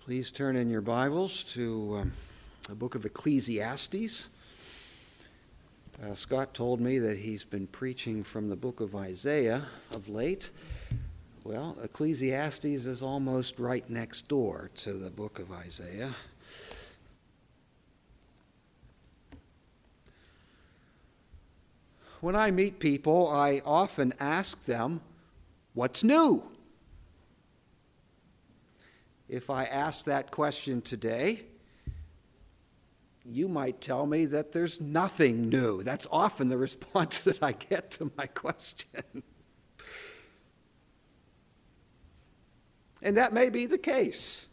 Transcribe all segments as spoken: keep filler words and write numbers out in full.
Please turn in your Bibles to um, the book of Ecclesiastes. Uh, Scott told me that he's been preaching from the book of Isaiah of late. Well, Ecclesiastes is almost right next door to the book of Isaiah. When I meet people, I often ask them, "What's new?" If I ask that question today, you might tell me that there's nothing new. That's often the response that I get to my question. And that may be the case.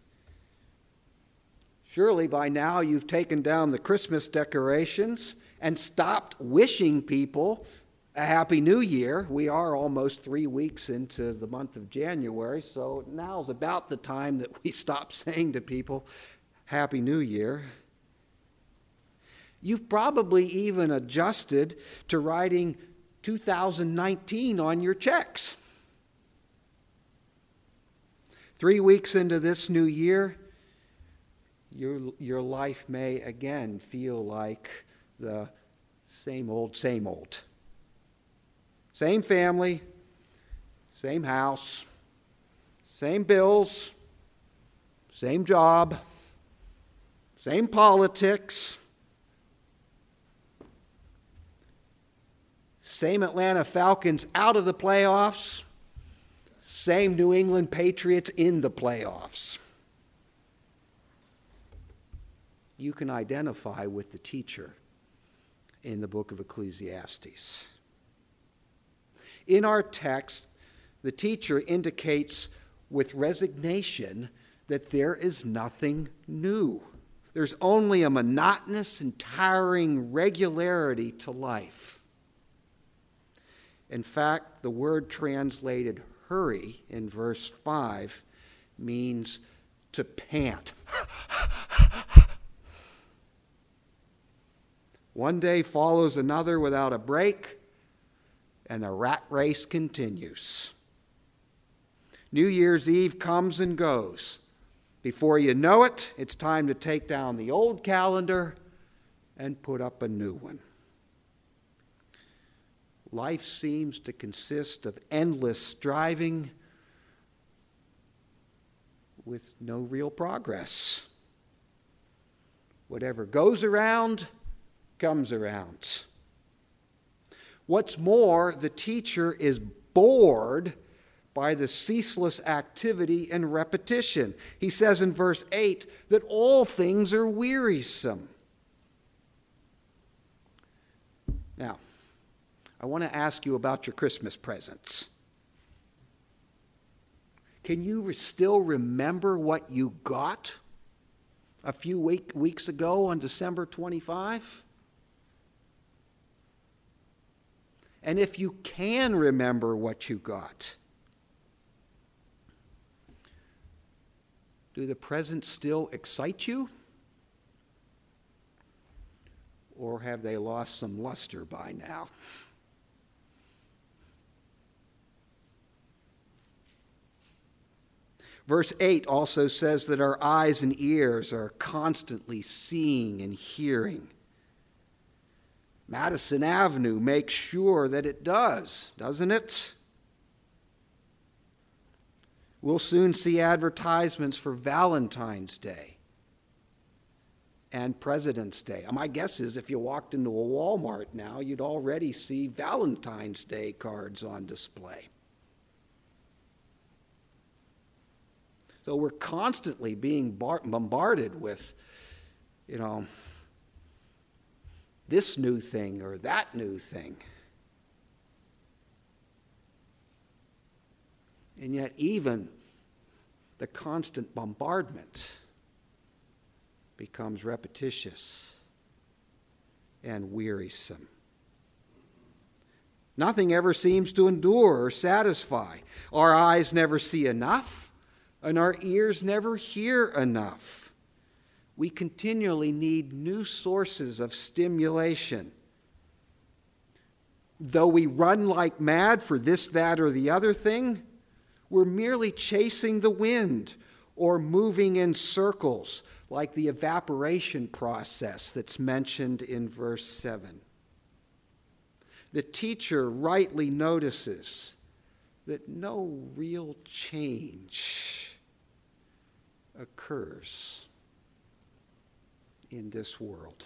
Surely by now you've taken down the Christmas decorations and stopped wishing people a Happy New Year. We are almost three weeks into the month of January, so now's about the time that we stop saying to people, Happy New Year. You've probably even adjusted to writing two thousand nineteen on your checks. Three weeks into this new year, your, your life may again feel like the same old, same old. Same family, same house, same bills, same job, same politics, same Atlanta Falcons out of the playoffs, same New England Patriots in the playoffs. You can identify with the teacher in the book of Ecclesiastes. In our text, the teacher indicates with resignation that there is nothing new. There's only a monotonous and tiring regularity to life. In fact, the word translated hurry in verse five means to pant. One day follows another without a break, and the rat race continues. New Year's Eve comes and goes. Before you know it, it's time to take down the old calendar and put up a new one. Life seems to consist of endless striving with no real progress. Whatever goes around, comes around. What's more, the teacher is bored by the ceaseless activity and repetition. He says in verse eight that all things are wearisome. Now, I want to ask you about your Christmas presents. Can you re- still remember what you got a few week- weeks ago on December twenty-fifth? And if you can remember what you got, do the presents still excite you? Or have they lost some luster by now? Verse eight also says that our eyes and ears are constantly seeing and hearing. Madison Avenue makes sure that it does, doesn't it? We'll soon see advertisements for Valentine's Day and President's Day. My guess is if you walked into a Walmart now, you'd already see Valentine's Day cards on display. So we're constantly being bar- bombarded with, you know, this new thing or that new thing. And yet even the constant bombardment becomes repetitious and wearisome. Nothing ever seems to endure or satisfy. Our eyes never see enough, and our ears never hear enough. We continually need new sources of stimulation. Though we run like mad for this, that, or the other thing, we're merely chasing the wind or moving in circles like the evaporation process that's mentioned in verse seven. The teacher rightly notices that no real change occurs in this world.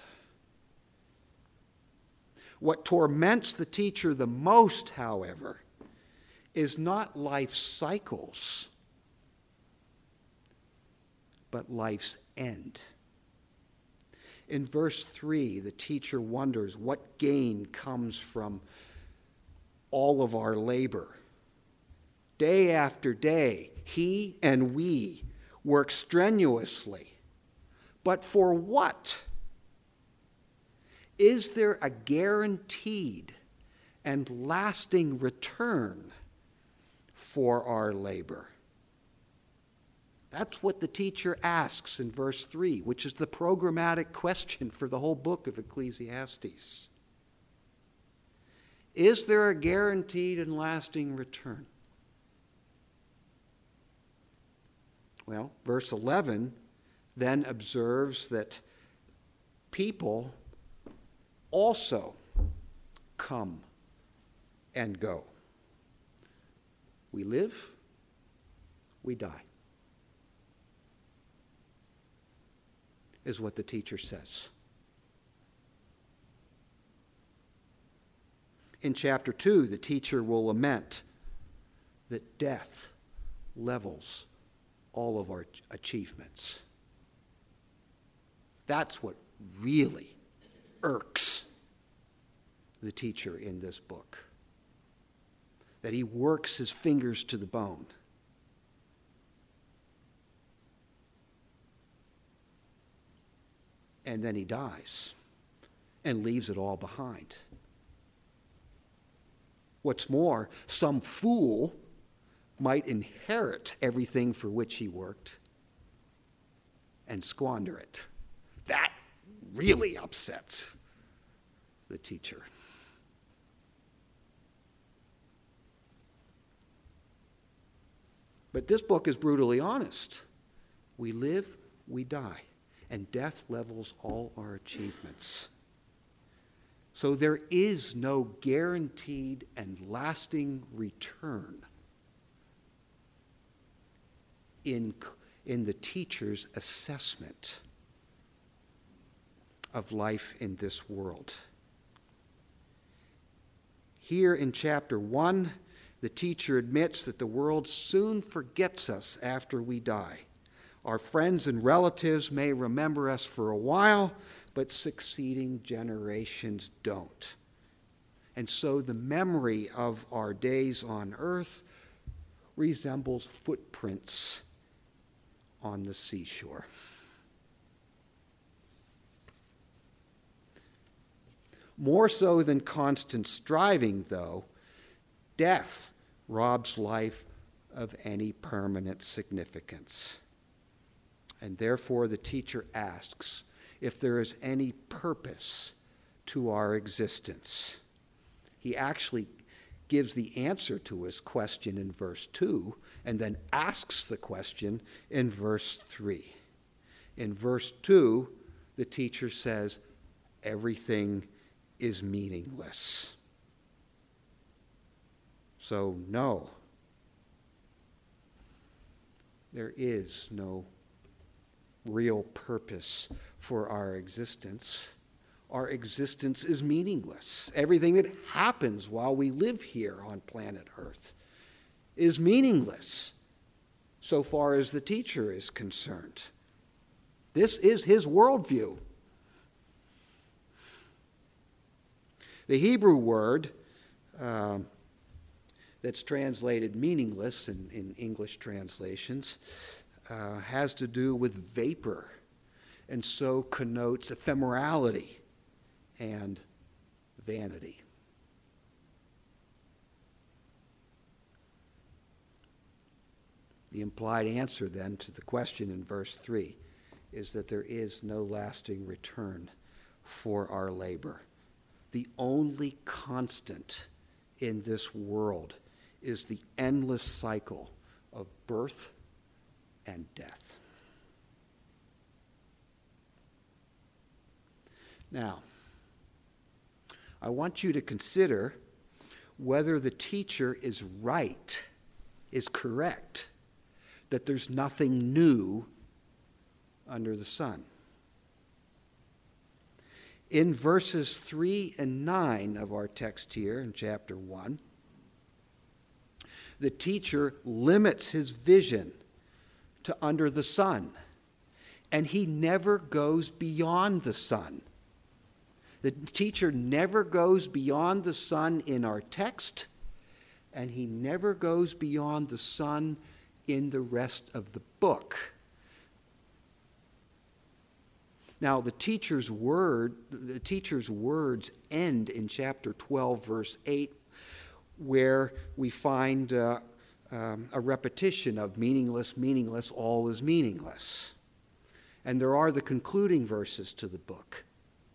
What torments the teacher the most, however, is not life's cycles, but life's end. In verse three, the teacher wonders what gain comes from all of our labor. Day after day, he and we work strenuously. But for what? Is there a guaranteed and lasting return for our labor? That's what the teacher asks in verse three, which is the programmatic question for the whole book of Ecclesiastes. Is there a guaranteed and lasting return? Well, verse eleven then observes that people also come and go. We live, we die, is what the teacher says. In chapter two, the teacher will lament that death levels all of our achievements. That's what really irks the teacher in this book. That he works his fingers to the bone. And then he dies and leaves it all behind. What's more, some fool might inherit everything for which he worked and squander it. That really upsets the teacher. But this book is brutally honest. We live, we die, and death levels all our achievements. So there is no guaranteed and lasting return in, in the teacher's assessment of life in this world. Here in chapter one, the teacher admits that the world soon forgets us after we die. Our friends and relatives may remember us for a while, but succeeding generations don't. And so the memory of our days on earth resembles footprints on the seashore. More so than constant striving, though, death robs life of any permanent significance. And therefore the teacher asks if there is any purpose to our existence. He actually gives the answer to his question in verse two and then asks the question in verse three. In verse two, the teacher says, everything is meaningless. So, no, there is no real purpose for our existence. Our existence is meaningless. Everything that happens while we live here on planet Earth is meaningless so far as the teacher is concerned. This is his worldview. The Hebrew word uh, that's translated meaningless in, in English translations uh, has to do with vapor, and so connotes ephemerality and vanity. The implied answer then to the question in verse three is that there is no lasting return for our labor. The only constant in this world is the endless cycle of birth and death. Now, I want you to consider whether the teacher is right, is correct, that there's nothing new under the sun. In verses three and nine of our text here in chapter one, the teacher limits his vision to under the sun, and he never goes beyond the sun. The teacher never goes beyond the sun in our text, and he never goes beyond the sun in the rest of the book. Now, the teacher's word, the teacher's words end in chapter twelve, verse eight, where we find uh, um, a repetition of meaningless, meaningless, all is meaningless. And there are the concluding verses to the book.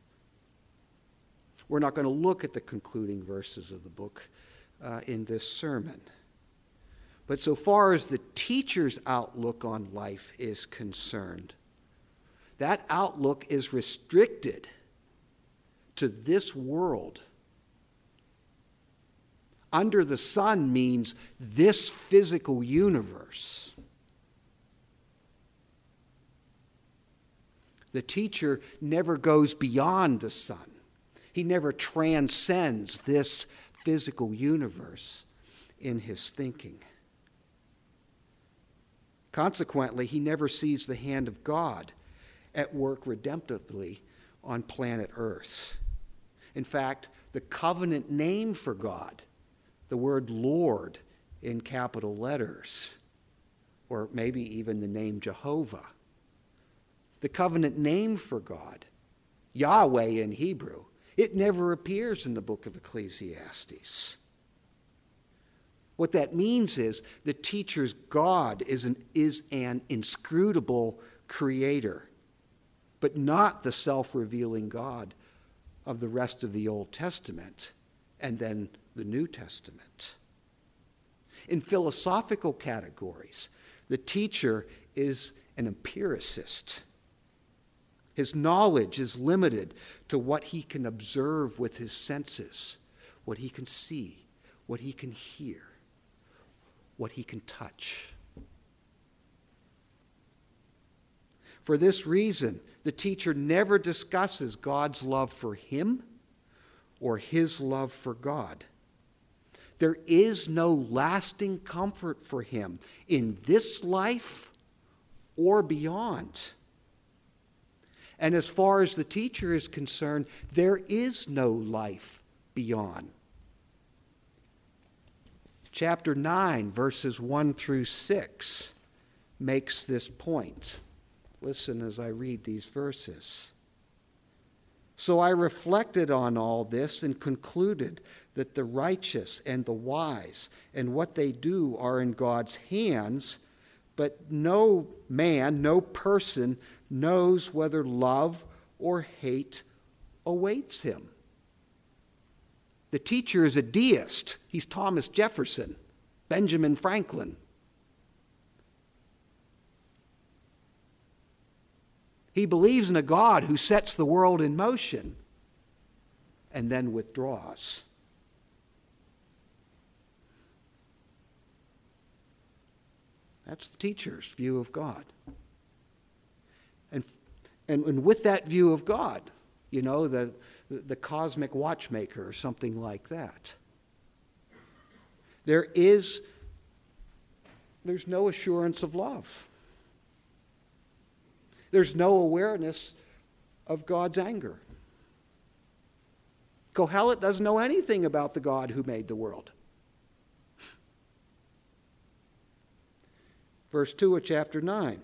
We're not going to look at the concluding verses of the book uh, in this sermon. But so far as the teacher's outlook on life is concerned, that outlook is restricted to this world. Under the sun means this physical universe. The teacher never goes beyond the sun. He never transcends this physical universe in his thinking. Consequently, he never sees the hand of God at work redemptively on planet Earth. In fact, the covenant name for God, the word Lord in capital letters, or maybe even the name Jehovah, the covenant name for God, Yahweh in Hebrew, it never appears in the book of Ecclesiastes. What that means is the teacher's God is an, is an inscrutable creator, but not the self-revealing God of the rest of the Old Testament and then the New Testament. In philosophical categories, the teacher is an empiricist. His knowledge is limited to what he can observe with his senses, what he can see, what he can hear, what he can touch. For this reason, the teacher never discusses God's love for him or his love for God. There is no lasting comfort for him in this life or beyond. And as far as the teacher is concerned, there is no life beyond. Chapter nine, verses one through six, makes this point. Listen as I read these verses. So I reflected on all this and concluded that the righteous and the wise and what they do are in God's hands, but no man, no person knows whether love or hate awaits him. The teacher is a deist. He's Thomas Jefferson, Benjamin Franklin. He believes in a God who sets the world in motion and then withdraws. That's the teacher's view of God. And, and, and with that view of God, you know, the, the cosmic watchmaker or something like that, there is, there's no assurance of love. There's no awareness of God's anger. Kohelet doesn't know anything about the God who made the world. Verse two of chapter nine.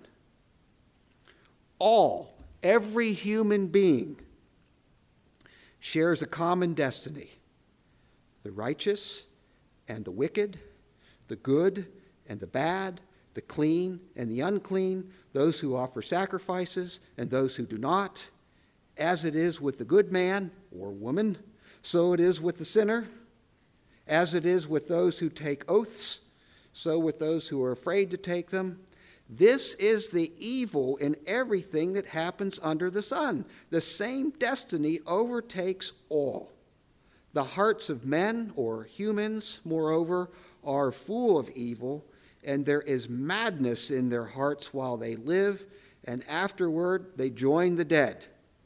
All, every human being shares a common destiny. The righteous and the wicked, the good and the bad, the clean and the unclean, those who offer sacrifices and those who do not. As it is with the good man or woman, so it is with the sinner. As it is with those who take oaths, so with those who are afraid to take them. This is the evil in everything that happens under the sun. The same destiny overtakes all. The hearts of men, or humans, moreover, are full of evil, and there is madness in their hearts while they live, and afterward they join the dead.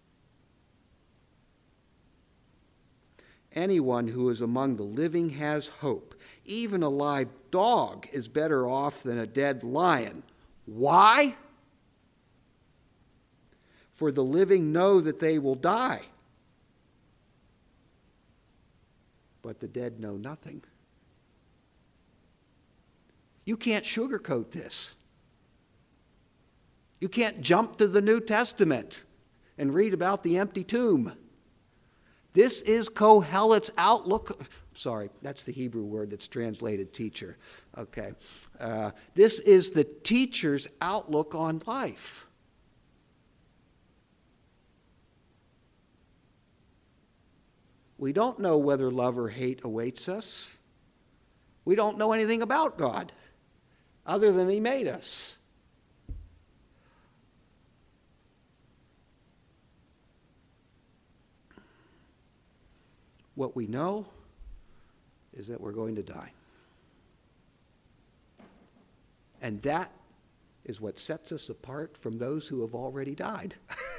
Anyone who is among the living has hope. Even a live dog is better off than a dead lion. Why? For the living know that they will die, but the dead know nothing. You can't sugarcoat this. You can't jump to the New Testament and read about the empty tomb. This is Kohelet's outlook. Sorry, that's the Hebrew word that's translated teacher. Okay. Uh, this is the teacher's outlook on life. We don't know whether love or hate awaits us. We don't know anything about God other than He made us. What we know is that we're going to die. And that is what sets us apart from those who have already died.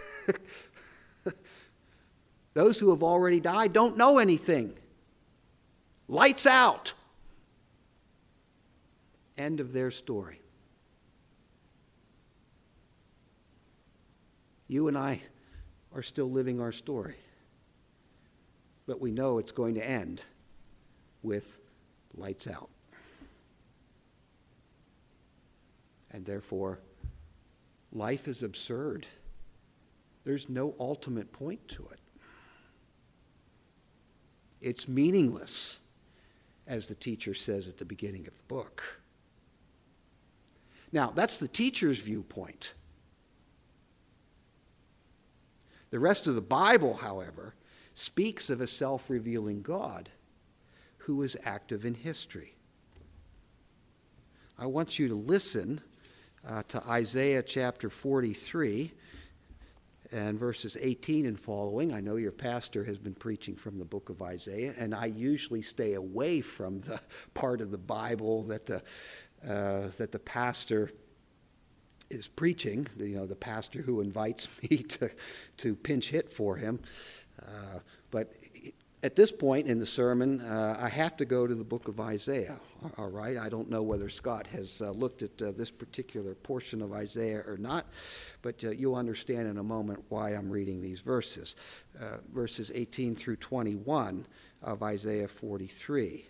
Those who have already died don't know anything. Lights out. End of their story. You and I are still living our story. But we know it's going to end with lights out. And therefore, life is absurd. There's no ultimate point to it. It's meaningless, as the teacher says at the beginning of the book. Now, that's the teacher's viewpoint. The rest of the Bible, however, speaks of a self-revealing God who is active in history. I want you to listen uh, to Isaiah chapter forty-three and verses eighteen and following. I know your pastor has been preaching from the book of Isaiah, and I usually stay away from the part of the Bible that the uh, that the pastor is preaching. You know, the pastor who invites me to to pinch hit for him. Uh, but at this point in the sermon, uh, I have to go to the book of Isaiah, all right? I don't know whether Scott has uh, looked at uh, this particular portion of Isaiah or not, but uh, you'll understand in a moment why I'm reading these verses. Uh, verses eighteen through twenty-one of Isaiah forty-three.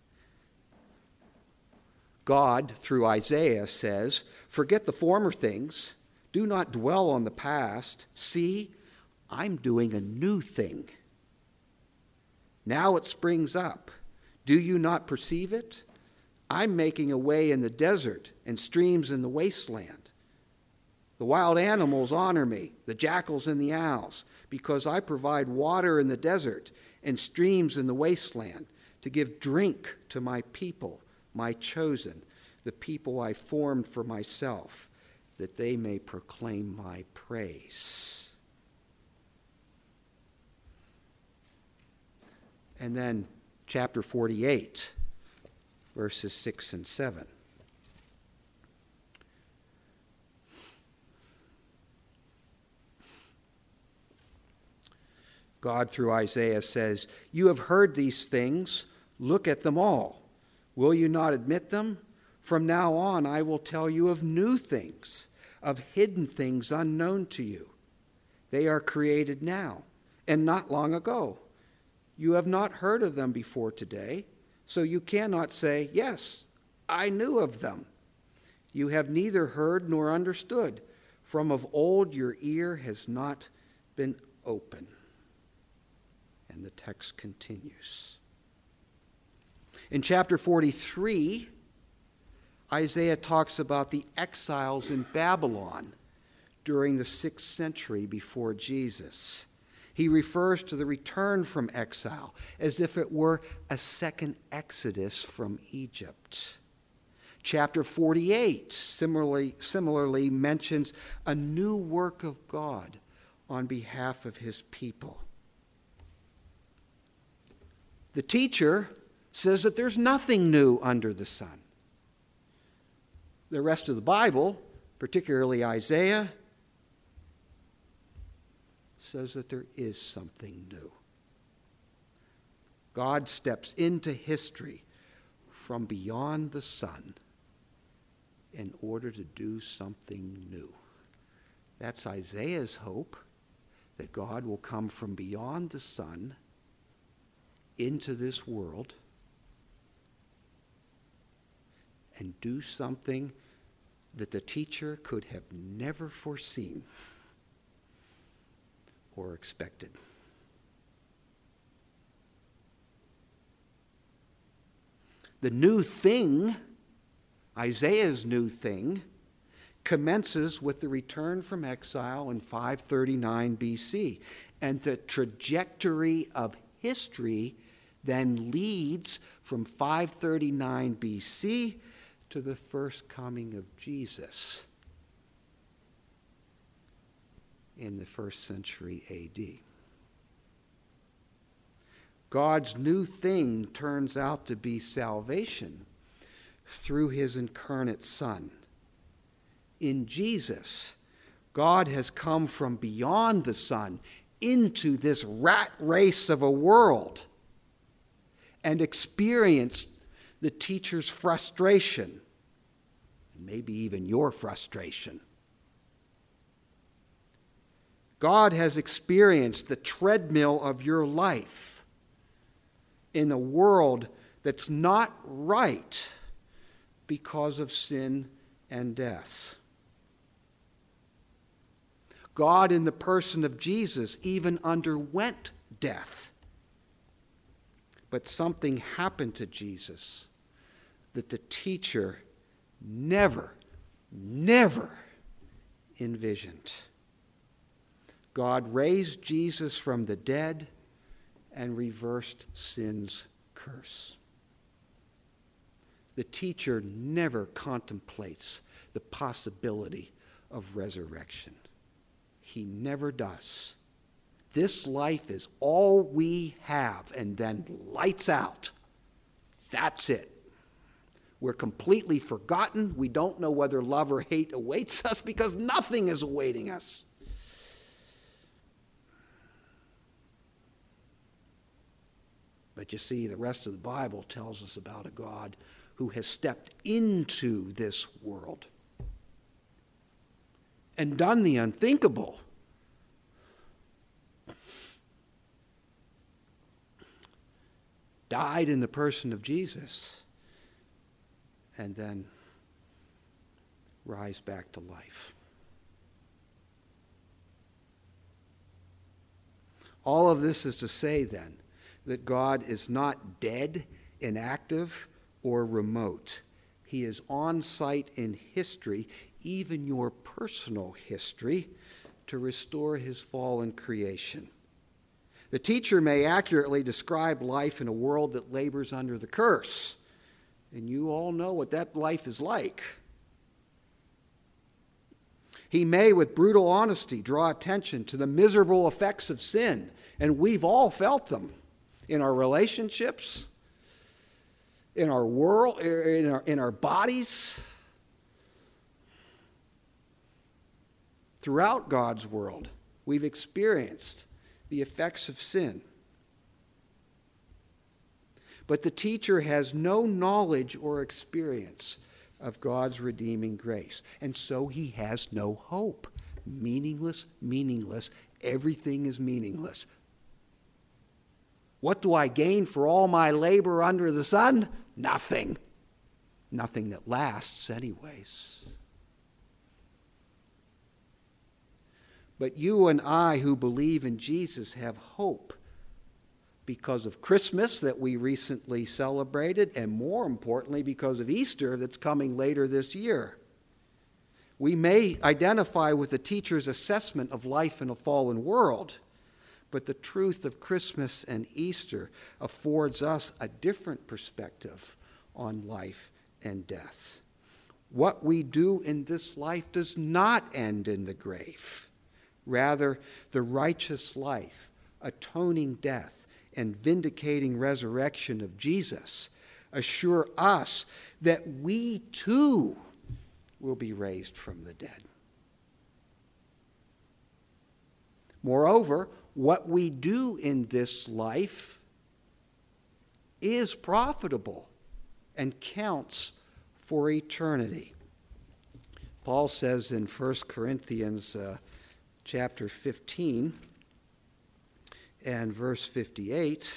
God, through Isaiah, says, "Forget the former things. Do not dwell on the past. See, I'm doing a new thing. Now it springs up. Do you not perceive it? I'm making a way in the desert and streams in the wasteland. The wild animals honor me, the jackals and the owls, because I provide water in the desert and streams in the wasteland to give drink to my people, my chosen, the people I formed for myself, that they may proclaim my praise." And then chapter forty-eight, verses six and seven. God, through Isaiah, says, "You have heard these things. Look at them all. Will you not admit them? From now on, I will tell you of new things, of hidden things unknown to you. They are created now, and not long ago. You have not heard of them before today, so you cannot say, 'Yes, I knew of them.' You have neither heard nor understood. From of old your ear has not been open." And the text continues. In chapter forty-three, Isaiah talks about the exiles in Babylon during the sixth century before Jesus. He refers to the return from exile as if it were a second exodus from Egypt. Chapter forty-eight similarly, similarly mentions a new work of God on behalf of his people. The teacher says that there's nothing new under the sun. The rest of the Bible, particularly Isaiah, says that there is something new. God steps into history from beyond the sun in order to do something new. That's Isaiah's hope, that God will come from beyond the sun into this world and do something that the teacher could have never foreseen or expected. The new thing, Isaiah's new thing, commences with the return from exile in five thirty-nine B C. And the trajectory of history then leads from five thirty-nine B C to the first coming of Jesus in the first century A D. God's new thing turns out to be salvation through his incarnate Son. In Jesus, God has come from beyond the sun into this rat race of a world and experienced the teacher's frustration, and maybe even your frustration. God has experienced the treadmill of your life in a world that's not right because of sin and death. God, in the person of Jesus, even underwent death. But something happened to Jesus that the teacher never, never envisioned. God raised Jesus from the dead and reversed sin's curse. The teacher never contemplates the possibility of resurrection. He never does. This life is all we have, and then lights out. That's it. We're completely forgotten. We don't know whether love or hate awaits us because nothing is awaiting us. But you see, the rest of the Bible tells us about a God who has stepped into this world and done the unthinkable. Died in the person of Jesus and then rise back to life. All of this is to say then that God is not dead, inactive, or remote. He is on site in history, even your personal history, to restore his fallen creation. The teacher may accurately describe life in a world that labors under the curse. And you all know what that life is like. He may, with brutal honesty, draw attention to the miserable effects of sin. And we've all felt them in our relationships, in our world, in our, in our bodies, throughout God's world. We've experienced the effects of sin. But the teacher has no knowledge or experience of God's redeeming grace. And so he has no hope. Meaningless, meaningless. Everything is meaningless. What do I gain for all my labor under the sun? Nothing. Nothing that lasts anyways. But you and I who believe in Jesus have hope because of Christmas that we recently celebrated, and more importantly, because of Easter that's coming later this year. We may identify with the teacher's assessment of life in a fallen world, but the truth of Christmas and Easter affords us a different perspective on life and death. what we do in this life does not end in the grave. Rather, the righteous life, atoning death, and vindicating resurrection of Jesus assure us that we too will be raised from the dead. Moreover, what we do in this life is profitable and counts for eternity. Paul says in First Corinthians uh, chapter fifteen and verse fifty-eight,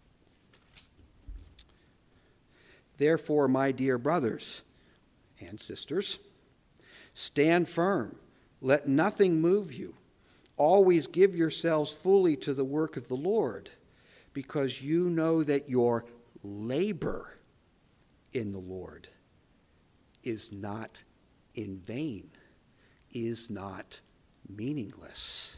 "Therefore, my dear brothers and sisters, stand firm. Let nothing move you. Always give yourselves fully to the work of the Lord, because you know that your labor in the Lord is not in vain, is not meaningless."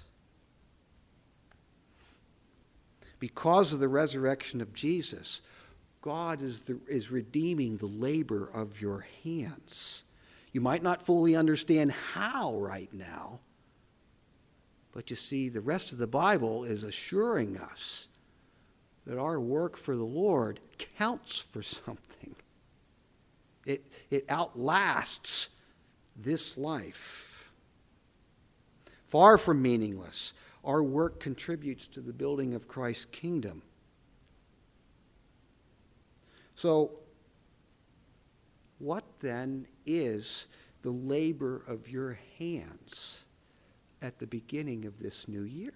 Because of the resurrection of Jesus, God is, the, is redeeming the labor of your hands. You might not fully understand how right now, but you see, the rest of the Bible is assuring us that our work for the Lord counts for something. It, it outlasts this life. Far from meaningless, our work contributes to the building of Christ's kingdom. So, what then is the labor of your hands at the beginning of this new year?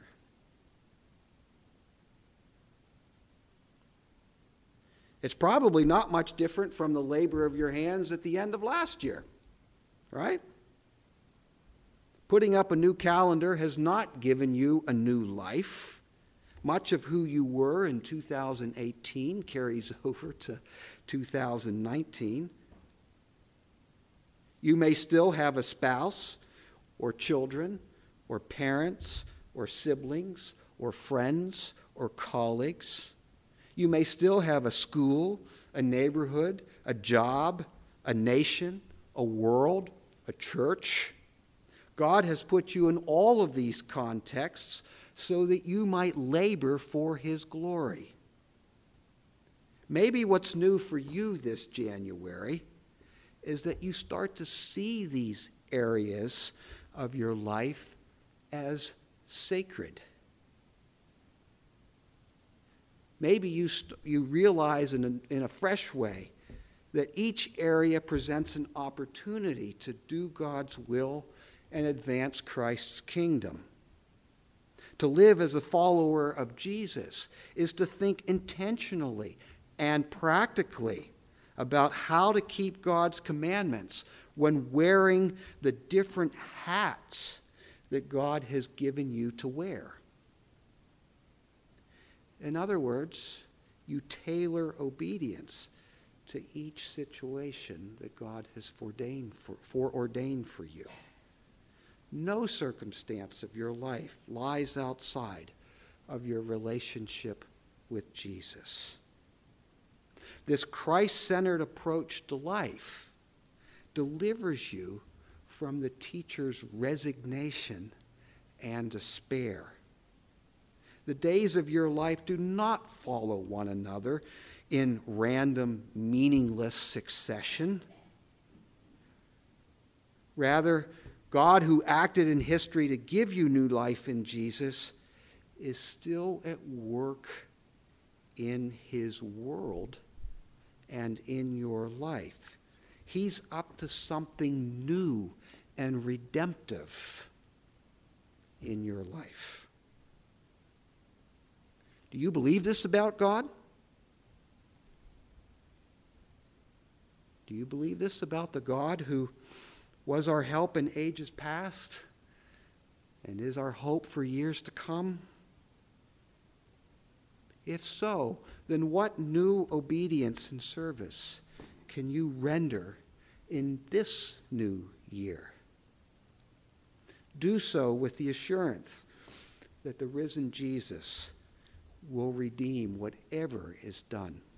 It's probably not much different from the labor of your hands at the end of last year, right? Putting up a new calendar has not given you a new life. Much of who you were in two thousand eighteen carries over to two thousand nineteen. You may still have a spouse or children or parents or siblings or friends or colleagues. You may still have a school, a neighborhood, a job, a nation, a world, a church. God has put you in all of these contexts so that you might labor for his glory. Maybe what's new for you this January is that you start to see these areas of your life as sacred. Maybe you, st- you realize in a, in a fresh way that each area presents an opportunity to do God's will and advance Christ's kingdom. To live as a follower of Jesus is to think intentionally and practically about how to keep God's commandments when wearing the different hats that God has given you to wear. In other words, you tailor obedience to each situation that God has foreordained for, foreordained for you. No circumstance of your life lies outside of your relationship with Jesus. This Christ-centered approach to life delivers you from the teacher's resignation and despair. The days of your life do not follow one another in random, meaningless succession. Rather, God, who acted in history to give you new life in Jesus, is still at work in his world and in your life. He's up to something new and redemptive in your life. Do you believe this about God? Do you believe this about the God who was our help in ages past and is our hope for years to come? If so, then what new obedience and service can you render in this new year? Do so with the assurance that the risen Jesus will redeem whatever is done